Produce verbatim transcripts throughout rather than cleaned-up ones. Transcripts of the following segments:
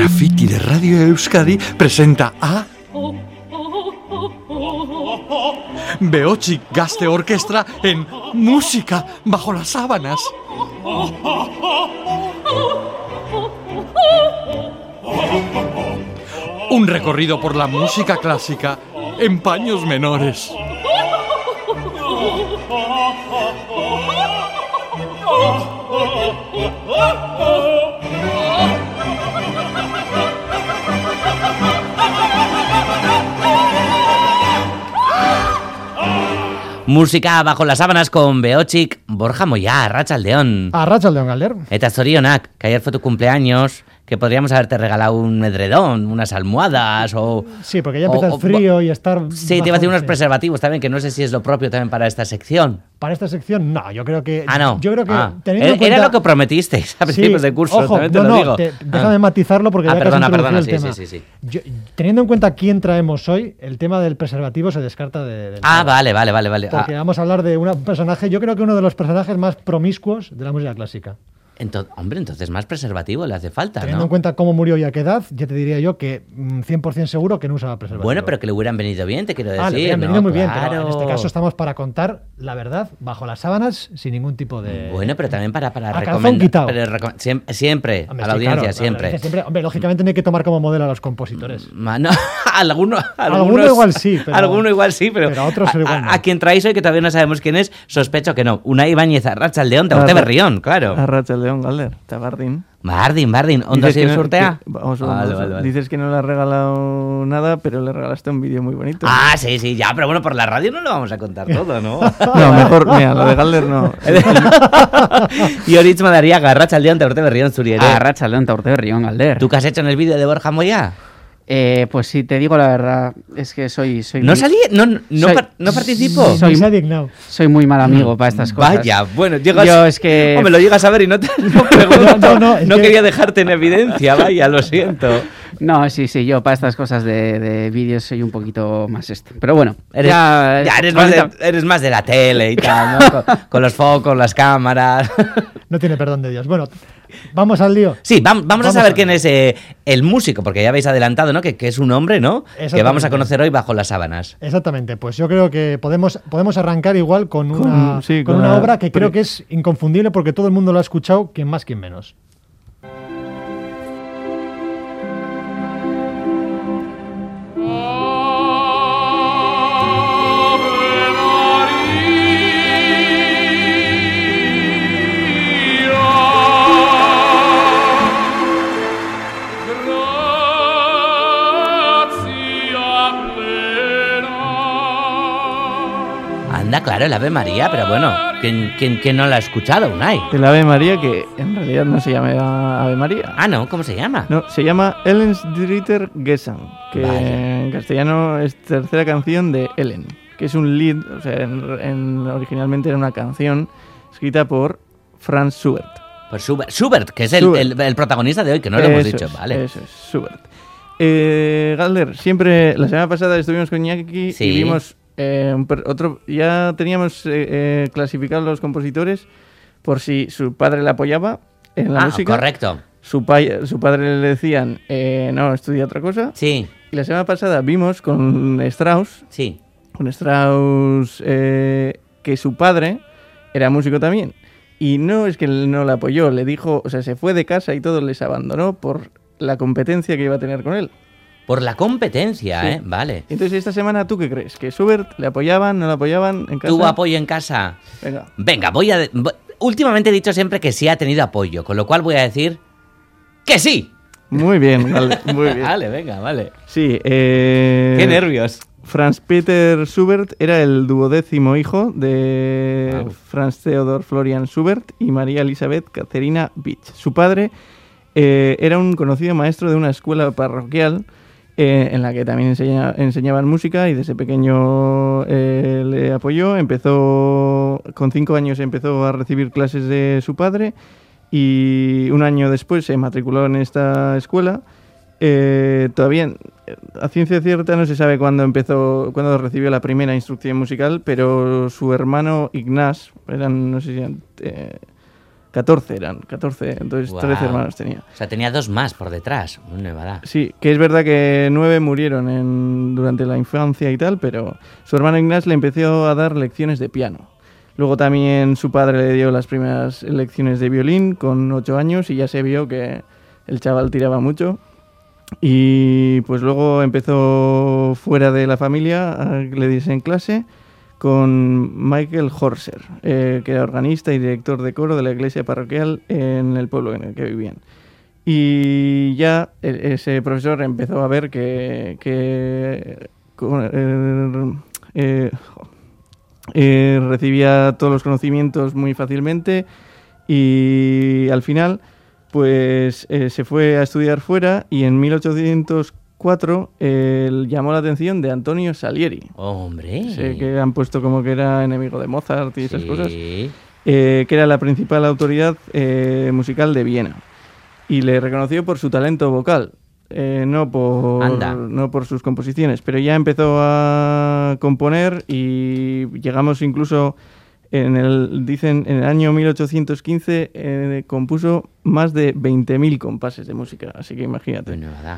Graffiti de Radio Euskadi presenta a Beochik Gazte Orkestra en Música bajo las sábanas. Un recorrido por la música clásica en paños menores. Música bajo las sábanas con Beochik, Borja Moyá, Arratsaldeon. Arratsaldeon, Galder. Eta zorionak, que ayer fue tu cumpleaños, que podríamos haberte regalado un edredón, unas almohadas o... Sí, porque ya empieza o, el frío o, y estar... Sí, bajo, te iba a decir unos sí. preservativos también, que no sé si es lo propio también para esta sección. Para esta sección, no, yo creo que... Ah, no. Yo creo que... Ah. Teniendo Era, en cuenta... era lo que prometisteis a principios sí, de curso, ojo, también te no, lo no, digo. Te, déjame ah. matizarlo porque ah, ya perdona, casi perdona, el sí, tema. sí, sí, sí. Yo, teniendo en cuenta quién traemos hoy, el tema del preservativo se descarta de... de ah, vale, vale, vale, vale. Porque ah. vamos a hablar de un personaje, yo creo que uno de los personajes más promiscuos de la música clásica. Entonces, hombre, entonces más preservativo le hace falta, Teniendo ¿no? en cuenta cómo murió y a qué edad, ya te diría yo que cien por ciento seguro que no usaba preservativo. Bueno, pero que le hubieran venido bien, te quiero decir. Ah, le hubieran ¿no? venido muy bien, claro. pero en este caso estamos para contar la verdad bajo las sábanas sin ningún tipo de... Bueno, pero también para, para a recomendar... Pero recom siempre, siempre hombre, a la sí, audiencia, claro, siempre. La siempre. Hombre, lógicamente no hay que tomar como modelo a los compositores. No, alguno, alguno igual sí, pero... Alguno igual sí, pero... Pero a otros igual no. A, a quien traéis hoy, que todavía no sabemos quién es, sospecho que no. Unai Ibáñez, Arratsaldeon, te Arra Berrión, claro. Arratsaldeon, Galder, Tabardín. Bardin, Bardin, ¿onda si no, sortea? Que, vamos, vamos, vale, vale, vale. Dices que no le has regalado nada, pero le regalaste un vídeo muy bonito. Ah, sí, sí, ya, pero bueno, por la radio no lo vamos a contar todo, ¿no? No, mejor, mira, lo de Galder no. Y Oritz Madariaga, Arratsaldeon, Taurte Berrión, Zuriere. Arratsaldeon, Taurte Berrión, Galder. ¿Tú qué has hecho en el vídeo de Borja Moyá? Eh, pues si te digo la verdad, es que soy... soy ¿No muy, salí? ¿No, no, soy, par, no participo? Soy, soy muy mal amigo para estas cosas. Vaya, bueno, llegas... Yo es que... Oh, me lo llegas a ver y no te no pregunto. no, no, no, no que... quería dejarte en evidencia, vaya, lo siento. No, sí, sí, yo para estas cosas de, de vídeos soy un poquito más este. Pero bueno, eres, ya... ya eres, más de, eres más de la tele y tal, ¿no? con, con los focos, las cámaras... No tiene perdón de Dios. Bueno... ¿Vamos al lío? Sí, vamos, vamos, vamos a saber a quién es eh, el músico, porque ya habéis adelantado, ¿no? Que, que es un hombre, ¿no? Que vamos a conocer hoy bajo las sábanas. Exactamente, pues yo creo que podemos, podemos arrancar igual con una, con, sí, con con una la, obra que pero... creo que es inconfundible porque todo el mundo lo ha escuchado, quien más, quien menos. Claro, el Ave María, pero bueno, ¿quién, quién, quién no la ha escuchado, Unai? El Ave María, que en realidad no se llama Ave María. Ah, ¿no? ¿Cómo se llama? No, se llama Ellensdritter Gesang, que Vaya. En castellano es tercera canción de Ellen, que es un lied, o sea, en, en, originalmente era una canción escrita por Franz Schubert. Por Schubert, Schubert que es el, el, el protagonista de hoy, que no lo hemos dicho, es, vale. Eso es, Schubert. Eh, Galder, siempre, la semana pasada estuvimos con Iñaki sí. y vimos... Eh, otro, ya teníamos eh, eh, clasificados los compositores por si su padre le apoyaba en la ah, música. Correcto. Su, pa su padre le decían, eh, no, estudia otra cosa. Sí. Y la semana pasada vimos con Strauss, sí. con Strauss eh, que su padre era músico también. Y no es que él no le apoyó, le dijo, o sea, se fue de casa y todo, les abandonó por la competencia que iba a tener con él. Por la competencia, sí. ¿eh? Vale. Entonces, esta semana, ¿tú qué crees? ¿Que Schubert le apoyaban, no le apoyaban en casa? ¿Tuvo apoyo en casa? Venga. Venga, voy a... Últimamente he dicho siempre que sí ha tenido apoyo, con lo cual voy a decir que sí. Muy bien, vale, muy bien. Vale, venga, vale. Sí, eh... Qué nervios. Franz Peter Schubert era el duodécimo hijo de wow. Franz Theodor Florian Schubert y María Elisabeth Katharina Witsch. Su padre eh, era un conocido maestro de una escuela parroquial Eh, en la que también enseña, enseñaban música y desde pequeño eh, le apoyó. Empezó, con cinco años empezó a recibir clases de su padre y un año después se matriculó en esta escuela. Eh, todavía a ciencia cierta no se sabe cuándo empezó, cuándo recibió la primera instrucción musical, pero su hermano Ignaz, eran, no sé si eran, eh, catorce eran, catorce, entonces Wow. trece hermanos tenía. O sea, tenía dos más por detrás. Una nevada. Sí, que es verdad que nueve murieron en, durante la infancia y tal, pero su hermano Ignaz le empezó a dar lecciones de piano. Luego también su padre le dio las primeras lecciones de violín con ocho años y ya se vio que el chaval tiraba mucho. Y pues luego empezó fuera de la familia, a- le diese en clase con Michael Horser, eh, que era organista y director de coro de la iglesia parroquial en el pueblo en el que vivían. Y ya e- ese profesor empezó a ver que, que con- eh, eh, eh, recibía todos los conocimientos muy fácilmente y al final pues eh, se fue a estudiar fuera y en mil ochocientos cuatro eh, llamó la atención de Antonio Salieri. Hombre. Sé que han puesto como que era enemigo de Mozart y esas Sí. cosas, eh, que era la principal autoridad eh, musical de Viena. Y le reconoció por su talento vocal, eh, no, por, Anda. no por sus composiciones, pero ya empezó a componer y llegamos incluso, en el, dicen, en el año mil ochocientos quince eh, compuso más de veinte mil compases de música, así que imagínate. Pues nevada.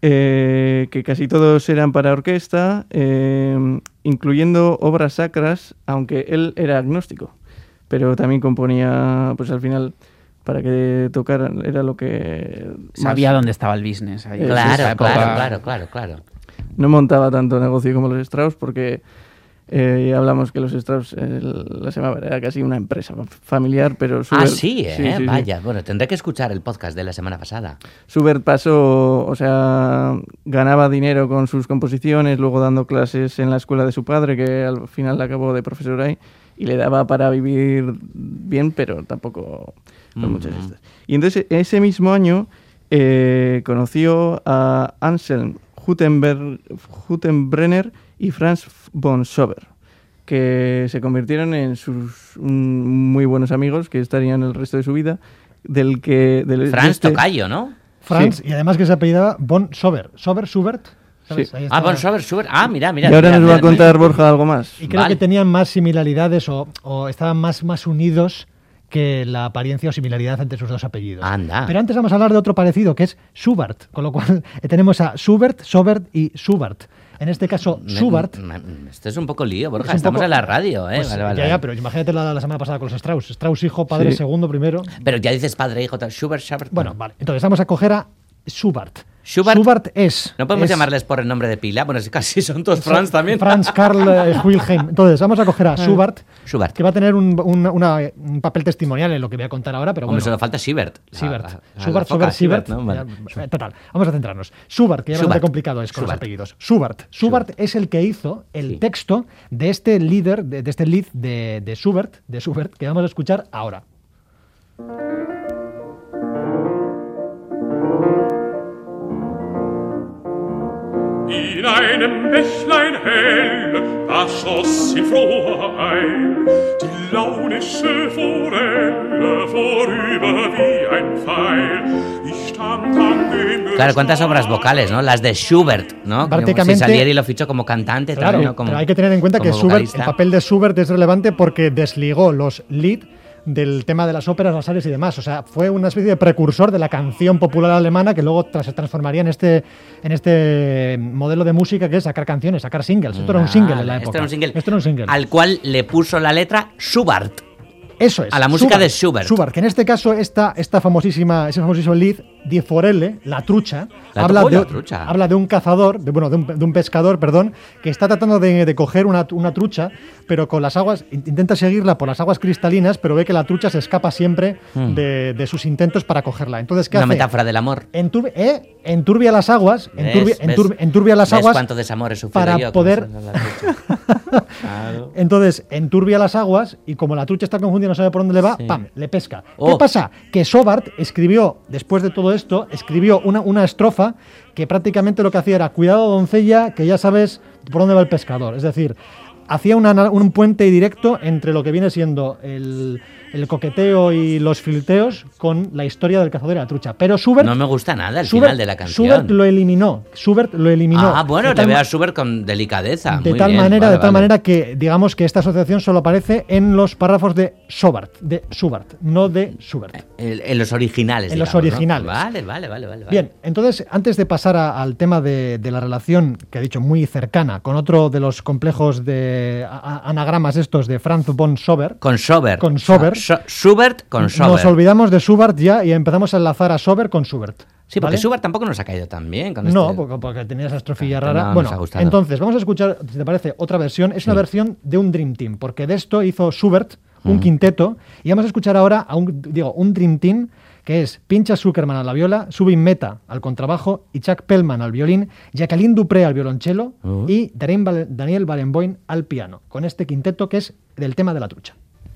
Eh, que casi todos eran para orquesta, eh, incluyendo obras sacras, aunque él era agnóstico, pero también componía, pues al final, para que tocaran, era lo que... Sabía más- dónde estaba el business. Ahí, en Claro, esa época. claro, claro, claro, claro. No montaba tanto negocio como los Strauss, porque eh, ya hablamos que los Strauss, eh, la semana era casi una empresa familiar, pero... Ah, Schubert- sí, ¿eh? sí, sí, sí. Vaya. Bueno, tendré que escuchar el podcast de la semana pasada. Schubert pasó, o sea, ganaba dinero con sus composiciones, luego dando clases en la escuela de su padre, que al final acabó de profesor ahí, y le daba para vivir bien, pero tampoco con muchas Ujú. estas. Y entonces, ese mismo año, eh, conoció a Anselm Gutenberg, Gutenbrenner y Franz von Schober, que se convirtieron en sus mm, muy buenos amigos, que estarían el resto de su vida, del que... Del, de Franz este- Tocayo, ¿no? Franz, Sí. y además que se apellidaba von Schober. Schober, Schubert. ¿sabes? Sí. Ahí Ah, está. Von Schober, Schubert. Ah, mira, mira. Y ahora mira, nos va a mira, contar mira. Borja algo más. Y creo Vale. que tenían más similaridades o, o estaban más, más unidos que la apariencia o similaridad entre sus dos apellidos. Anda. Pero antes vamos a hablar de otro parecido, que es Schubert, con lo cual eh, tenemos a Schubert, Schobert y Schubert. En este caso, Me- Schubert... me- Esto es un poco lío, Borja. es un Estamos poco- en la radio, ¿eh? Pues, Vale, vale, ya, vale. ya, pero imagínate la, la semana pasada con los Strauss. Strauss hijo, padre Sí. segundo, primero. Pero ya dices padre, hijo, tal. Schubert, Schubert. Bueno, vale. Entonces vamos a coger a Schubert. Schubert- es... ¿No podemos es- llamarles por el nombre de pila? Bueno, es casi son todos Franz también. Franz Karl eh, Wilhelm. Entonces, vamos a coger a Schubert, Schubert. que va a tener un, un- una- un papel testimonial en lo que voy a contar ahora, pero Hombre, bueno. solo falta Siebert. Siebert. La- la- la Schubert, foca, Schubert, Siebert. ¿no? Vale. Ya, total, vamos a centrarnos. Schubert, que ya bastante Schubert. complicado es con los Schubert. apellidos. Schubert. Schubert es el que hizo el Sí. texto de este líder, de, de este lead de, de Schubert, de Schubert, que vamos a escuchar ahora. In einem Bächlein hell, da schoss in froher Eil die launische Forelle vorüber wie ein Pfeil. Ich stand an dem Claro, ¿cuántas obras vocales, no? Las de Schubert, ¿no? Prácticamente- Si Salieri lo fichó como cantante Claro, también, ¿no? Como, pero hay que tener en cuenta que como Schubert, vocalista. el papel de Schubert es relevante porque desligó los lead del tema de las óperas, las arias y demás. O sea, fue una especie de precursor de la canción popular alemana que luego tra- se transformaría en este, en este modelo de música que es sacar canciones, sacar singles. Esto era un single en la Vale, época. Esto era un single. Esto era un single. Al cual le puso la letra Schubert. Eso es. a la música de Schubert. Schubert, que en este caso esta, esta famosísima, ese famosísimo lead, Die Forelle, la trucha, La habla, tru- de, la trucha. habla de un cazador, de, bueno, de un, de un pescador, perdón, que está tratando de, de coger una, una trucha, pero con las aguas, in- intenta seguirla por las aguas cristalinas, pero ve que la trucha se escapa siempre Mm. de, de sus intentos para cogerla. Entonces, ¿qué Una hace? metáfora del amor. Enturbi- eh, enturbia las aguas, ¿Ves? enturbia, ¿Ves? enturbi- enturbia las ¿Ves aguas cuánto desamor he sufrido para yo con poder- esa- la trucha? Claro. Entonces, enturbia las aguas y como la trucha está confundida y no sabe por dónde le va, Sí. ¡pam!, le pesca. Oh. ¿Qué pasa? Que Schobart escribió, después de todo esto, escribió una, una estrofa que prácticamente lo que hacía era, cuidado doncella, que ya sabes por dónde va el pescador. Es decir, hacía una, un puente directo entre lo que viene siendo el, el coqueteo y los flirteos con la historia del cazador y la trucha. Pero Schubert... No me gusta nada el Schubert, final de la canción. Schubert lo eliminó. Schubert lo eliminó. Ah, bueno, te veo a Schubert con delicadeza. De Muy tal bien, manera, vale, de tal vale. manera que digamos que esta asociación solo aparece en los párrafos de Schubert, de Schubert, no de Schubert. En, en los originales. En los digamos, ¿no? originales. Vale, vale, vale, vale. Bien, entonces, antes de pasar a, al tema de, de la relación, que he dicho muy cercana, con otro de los complejos de a, a, anagramas estos de Franz von Schober. Con Schubert. Con Schubert. Scho- Schubert con Schubert. Nos olvidamos de Schubert ya y empezamos a enlazar a Schubert con Schubert. Sí, porque ¿vale? Schubert tampoco nos ha caído tan bien. Con No, este... porque, porque tenía esa estrofilla Claro, rara. no nos bueno, ha gustado. entonces, vamos a escuchar, si te parece, otra versión. Es una Sí. versión de un Dream Team, porque de esto hizo Schubert un Mm. quinteto, y vamos a escuchar ahora a un, digo, un Dream Team que es Pinchas Zuckerman a la viola, Zubin Mehta al contrabajo y Chuck Pellman al violín, Jacqueline Dupré al violonchelo Uh. y Daniel Val- Daniel Barenboim al piano, con este quinteto que es del tema de la trucha.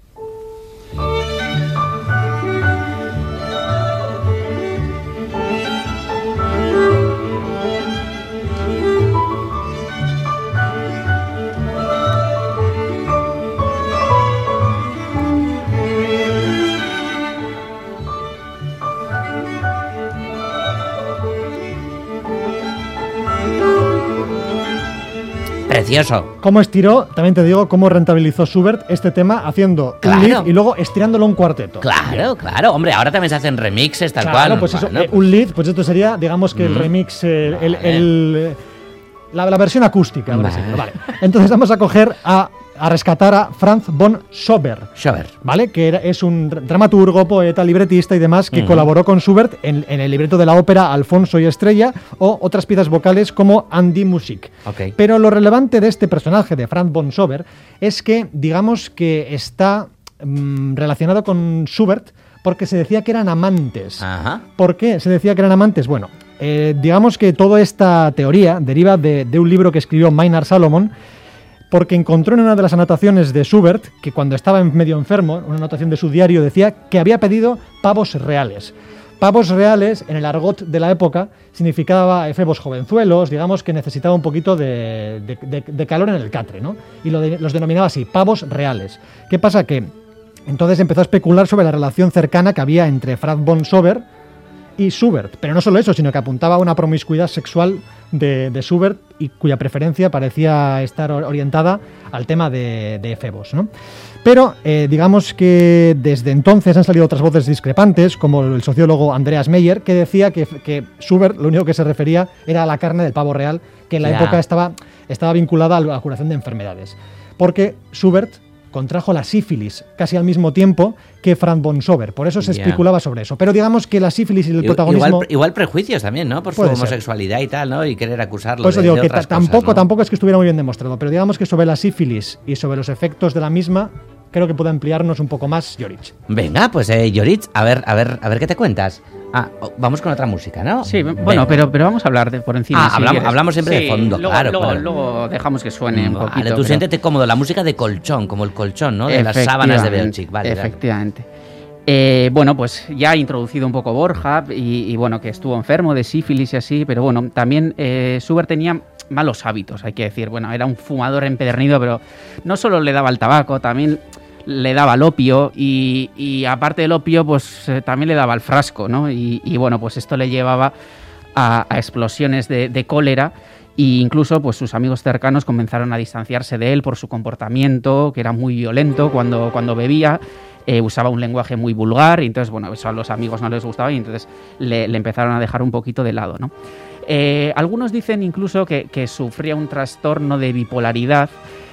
Precioso. Cómo estiró, también te digo, cómo rentabilizó Schubert este tema haciendo Claro. un lead y luego estirándolo un cuarteto. Claro, claro. Hombre, ahora también se hacen remixes tal Claro, cual. pues eso, Bueno, eh, un lead, pues esto sería, digamos que el Mm. remix, eh, el, Vale. el, eh, la, la versión acústica. por así Vale. decirlo, Vale. Entonces vamos a coger a, a rescatar a Franz von Schober, Schubert. ¿vale? Que era, es un dramaturgo, poeta, libretista y demás que Ujú. colaboró con Schubert en, en el libreto de la ópera Alfonso y Estrella o otras piezas vocales como Andy Musik. Ok. Pero lo relevante de este personaje de Franz von Schober es que, digamos que está mm, relacionado con Schubert porque se decía que eran amantes. Ajá. ¿Por qué se decía que eran amantes? Bueno, eh, digamos que toda esta teoría deriva de, de un libro que escribió Maynard Salomon, porque encontró en una de las anotaciones de Schubert, que cuando estaba en- medio enfermo, una anotación de su diario decía que había pedido pavos reales. Pavos reales, en el argot de la época, significaba efebos jovenzuelos, digamos que necesitaba un poquito de, de- de- de calor en el catre, ¿no? Y lo de- los denominaba así, pavos reales. ¿Qué pasa? Que entonces empezó a especular sobre la relación cercana que había entre Franz von Schober y Schubert. Pero no solo eso, sino que apuntaba a una promiscuidad sexual de, de Schubert y cuya preferencia parecía estar or- orientada al tema de, de efebos, ¿no? Pero eh, digamos que desde entonces han salido otras voces discrepantes, como el sociólogo Andreas Meyer, que decía que, que Schubert lo único que se refería era a la carne del pavo real, que en la Ya. época estaba, estaba vinculada a la curación de enfermedades. Porque Schubert contrajo la sífilis casi al mismo tiempo que Franz von Schober. Por eso se Ya. especulaba sobre eso. Pero digamos que la sífilis y el I- protagonismo... Igual, igual prejuicios también, ¿no? Por su Puede ser. homosexualidad y tal, ¿no? Y querer acusarlo Por eso de, digo de que otras ta- cosas, tampoco, ¿no? tampoco es que estuviera muy bien demostrado, pero digamos que sobre la sífilis y sobre los efectos de la misma, creo que puede ampliarnos un poco más Jorich. Venga, pues eh, Yoritz, a ver, a ver, a ver qué te cuentas. Ah, oh, vamos con otra música, ¿no? Sí, bueno, Venga. pero, pero vamos a hablar de, por encima. Ah, si hablamos- quieres. hablamos siempre de Sí, fondo, luego, claro, Luego, claro. luego dejamos que suene un Vale, poquito. tú pero- siéntete cómodo, la música de colchón, como el colchón, ¿no? De las sábanas de Efectivamente, Belchic, vale. dale. Efectivamente. Eh, bueno, pues ya ha introducido un poco Borja y, y bueno, que estuvo enfermo de sífilis y así, pero bueno, también eh, Schubert tenía malos hábitos, hay que decir. Bueno, era un fumador empedernido, pero no solo le daba el tabaco, también le daba el opio y, y aparte del opio, pues eh, también le daba el frasco, ¿no? Y, y bueno, pues esto le llevaba a, a explosiones de, de cólera e incluso pues sus amigos cercanos comenzaron a distanciarse de él por su comportamiento, que era muy violento cuando, cuando bebía. Eh, usaba un lenguaje muy vulgar y entonces, bueno, eso a los amigos no les gustaba y entonces le, le empezaron a dejar un poquito de lado, ¿no? Eh, algunos dicen incluso que, que sufría un trastorno de bipolaridad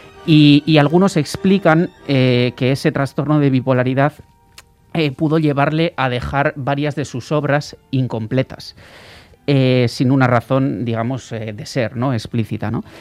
y, y algunos explican eh, que ese trastorno de bipolaridad eh, pudo llevarle a dejar varias de sus obras incompletas, eh, sin una razón, digamos, eh, de ser, ¿no? Explícita, ¿no?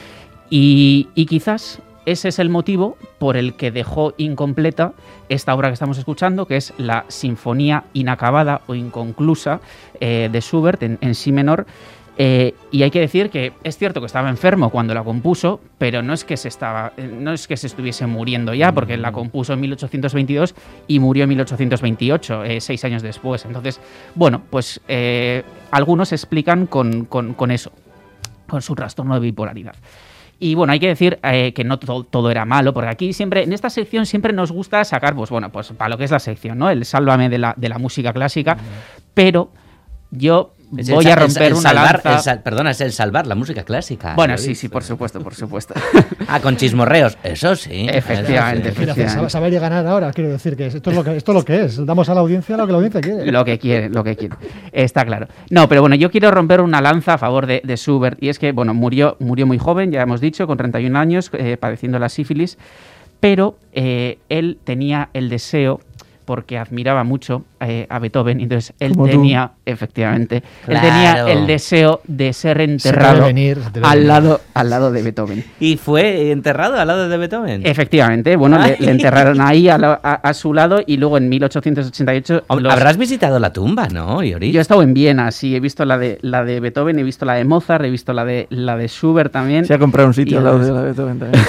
Y, y quizás ese es el motivo por el que dejó incompleta esta obra que estamos escuchando, que es la Sinfonía Inacabada o Inconclusa eh, de Schubert en, en si menor. Eh, y hay que decir que es cierto que estaba enfermo cuando la compuso, pero no es que se estaba, eh, no es que se estuviese muriendo ya, porque la compuso en mil ochocientos veintidós y murió en mil ochocientos veintiocho, eh, seis años después. Entonces, bueno, pues eh, algunos explican con, con, con eso, con su trastorno de bipolaridad. Y bueno, hay que decir eh, que no to- todo era malo, porque aquí siempre, en esta sección siempre nos gusta sacar, pues bueno, pues para lo que es la sección, ¿no? El sálvame de la, de la música clásica, pero yo Es el voy sa- a el- romper el una salvar, lanza. el sal- perdona, es el salvar la música clásica. Bueno, lo sí, dices. sí, por supuesto, por supuesto. Ah, con chismorreos, eso sí. Efectivamente, eso sí. Quiero hacer saber, saber y ganar ahora, quiero decir que esto es lo que esto es lo que es. Damos a la audiencia lo que la audiencia quiere. Lo que quiere, lo que quiere. Está claro. No, pero bueno, yo quiero romper una lanza a favor de, de Schubert. Y es que, bueno, murió, murió muy joven, ya hemos dicho, con treinta y un años, eh, padeciendo la sífilis. Pero eh, él tenía el deseo, porque admiraba mucho eh, a Beethoven, entonces él Como tú. tenía, efectivamente, Claro. él tenía el deseo de ser Se debe enterrado venir, se debe al, venir. lado, al lado de Beethoven. ¿Y fue enterrado al lado de Beethoven? Efectivamente, bueno, le, Ay. le enterraron ahí a, la- a- a su lado y luego en mil ochocientos ochenta y ocho... Hombre, los- Habrás visitado la tumba, ¿no, Iori? Yo he estado en Viena, sí, he visto la de la de Beethoven, he visto la de Mozart, he visto la de la de Schubert también. Se ha comprado un sitio Y al lado de además- la Beethoven también.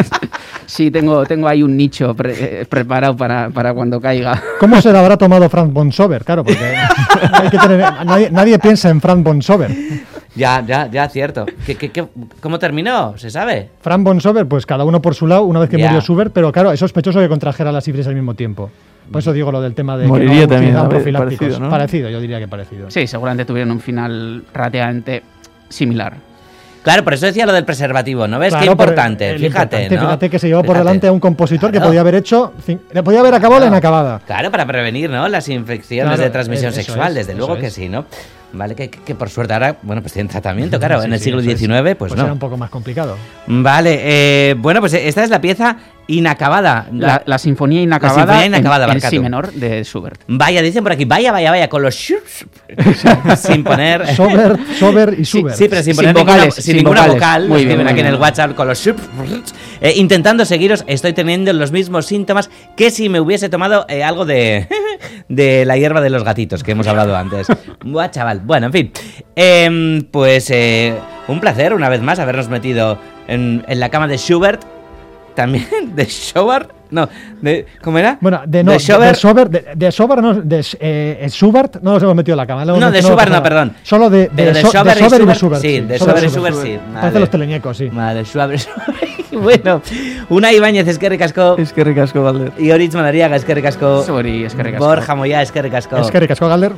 Sí, tengo, tengo ahí un nicho pre- eh, preparado para, para cuando caiga. ¿Cómo se la habrá tomado Franz von Schober? Claro, porque hay que tener- nadie, nadie piensa en Franz von Schober. Ya, ya, ya, cierto. ¿Qué, qué, qué- cómo terminó? ¿Se sabe? Franz von Schober, pues cada uno por su lado, una vez que Ya. murió Schubert, pero claro, es sospechoso que contrajera la sífilis al mismo tiempo. Por eso digo lo del tema de que Moriría no también, utilizaban a ver, profilácticos. parecido, ¿no? Parecido, yo diría que parecido. Sí, seguramente tuvieron un final relativamente similar. Claro, por eso decía lo del preservativo, ¿no ves? Claro, Qué pero importante, el fíjate, importante, ¿no? Fíjate que se llevó por Fíjate. delante a un compositor que Claro. podía haber hecho, cin- le podía haber acabado la inacabada. Claro, para prevenir, ¿no? Las infecciones Claro, de transmisión eso sexual, es, desde eso luego que es. sí, ¿no? Vale, que, que por suerte ahora, bueno, pues tienen tratamiento, claro, Sí, en el sí, siglo eso es. diecinueve, pues, Pues era no. un poco más complicado. Vale, eh, bueno, pues esta es la pieza inacabada. La, la sinfonía inacabada, sinfonía inacabada, en, en Barca si tú. menor de Schubert. Vaya, dicen por aquí, vaya, vaya, vaya, con los shups, sin poner... Sober, Sober y Sí, Schubert. sí, pero sin Sin poner ninguna, vocales, sin sin ninguna vocales. vocal. Muy Muy bien, bien, muy aquí en bien. el WhatsApp con los shup, eh, intentando seguiros, estoy teniendo los mismos síntomas que si me hubiese tomado eh, algo de, de la hierba de los gatitos que hemos hablado antes. Buah, chaval. Bueno, en fin. Em, pues eh, un placer una vez más habernos metido en, en la cama de Schubert. También de Schubert. No, de, ¿cómo era? Bueno, de, no, de de, Schubert. de Sober, de, de Sober no, de eh, Schubert no nos hemos metido en la cama. le hemos No, de metido- Schubert no, pasa nada. perdón. Solo de, de, Pero de So- Schubert y de Sober y de Schubert, Schubert. sí, de Sober Schubert y y Schubert, Schubert. sí. Parece Vale. los teleñecos, sí. Vale, Schubert. Bueno, una Ibáñez, es que recasco. Es que ricasco, Valder. Y Oritz Madariaga, es que recasco. Sorry, es que recasco. Borja Moya, es que recasco. Es que ricasco, Galder.